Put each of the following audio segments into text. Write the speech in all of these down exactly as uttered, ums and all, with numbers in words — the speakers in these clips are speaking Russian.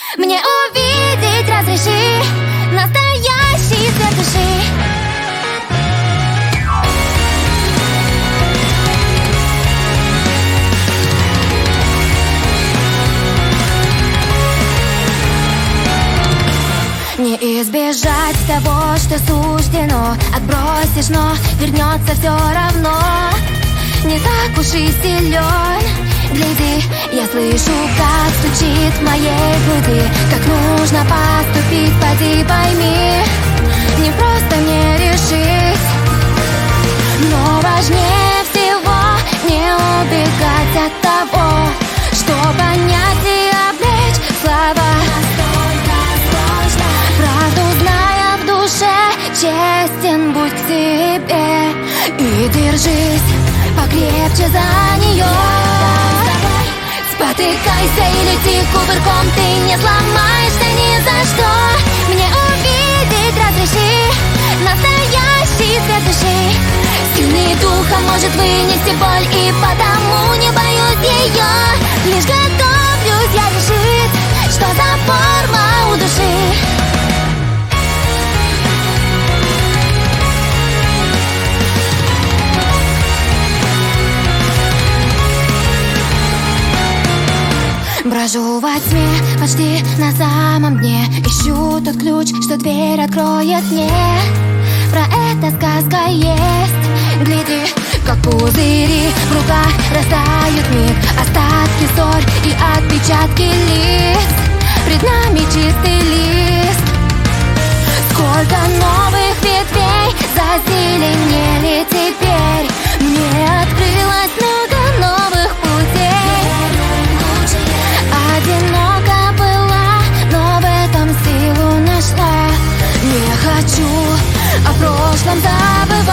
Мне увидеть разреши настоящий свет души. Не избежать того, что суждено. Отбросишь, но вернется все равно. Не так уж и силен. Гляди, я слышу, как стучит в моей груди. Как нужно поступить, поди пойми. Не просто мне решить, но важнее всего не убегать от того, что понять и облечь в слова. Правду зная в душе, честен будь к себе и держись покрепче за нее. Спотыкайся и лети кувырком, ты не сломаешься ни за что. Мне увидеть разреши настоящий свет души. Сильный духом может вынести боль, и потому не боюсь ее. Лишь готовлюсь я решить, что за форма у души. Брожу во тьме, почти на самом дне. Ищу тот ключ, что дверь откроет мне. Про это сказка есть. Гляди, как пузыри в руках растают миг. Остатки ссор и отпечатки лиц. Пред нами чистый лист. Сколько новых ветвей зазеленели теперь. Мне открылось много новых путей. Одиноко была, но в этом силу нашла. Не хочу о прошлом забывать.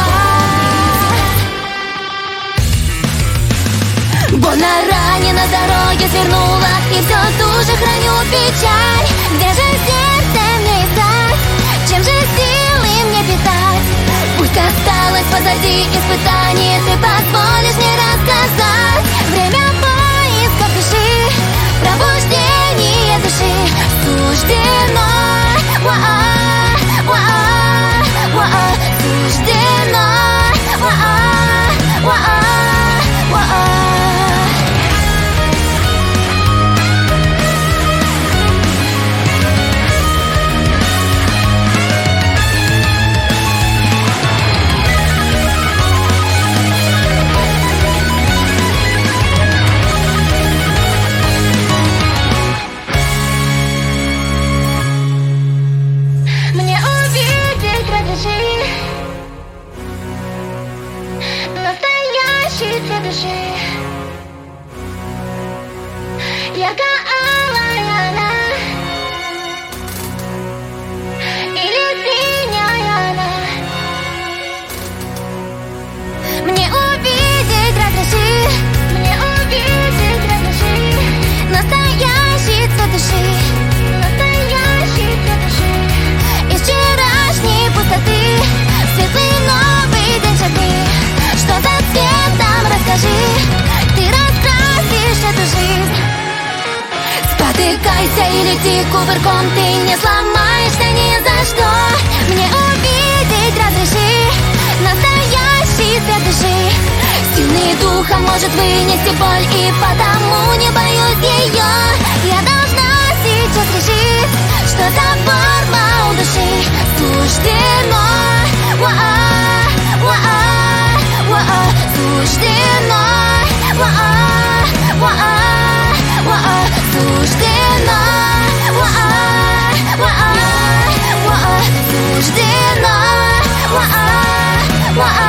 Больно ранена, с дороги свернула, и все ту же храню печаль. Где же сердце мне искать? Чем же силы мне питать? Пусть осталось позади испытаний, ты позволишь мне рассказать. Время поисков души, пробуждение души суждено. Уа-а, уа-а, уа-а, суждено. Уа-а, уа-а, уа-а. Настоящий цвет души. Ярко-алая она или синяя она. Мне увидеть разреши, мне увидеть разреши. Настоящий цвет души, настоящий цвет души. Из вчерашней пустоты светлый новый день шагни. Что за цветом, расскажи, ты раскрасишь эту жизнь. Спотыкайся и лети кувырком, ты не сломаешься ни за что. Мне увидеть разреши настоящий свет души. Сильный духом может вынести боль, и потому не боюсь ее. Я должна сейчас решить, что за форма у души суждено. Уа-а, уа-а, уа-а, суждено. Уа-а, уа-а, уа-а, суждено. Уа-а, уа-а, уа-а, суждено. Уа-а, уа-а.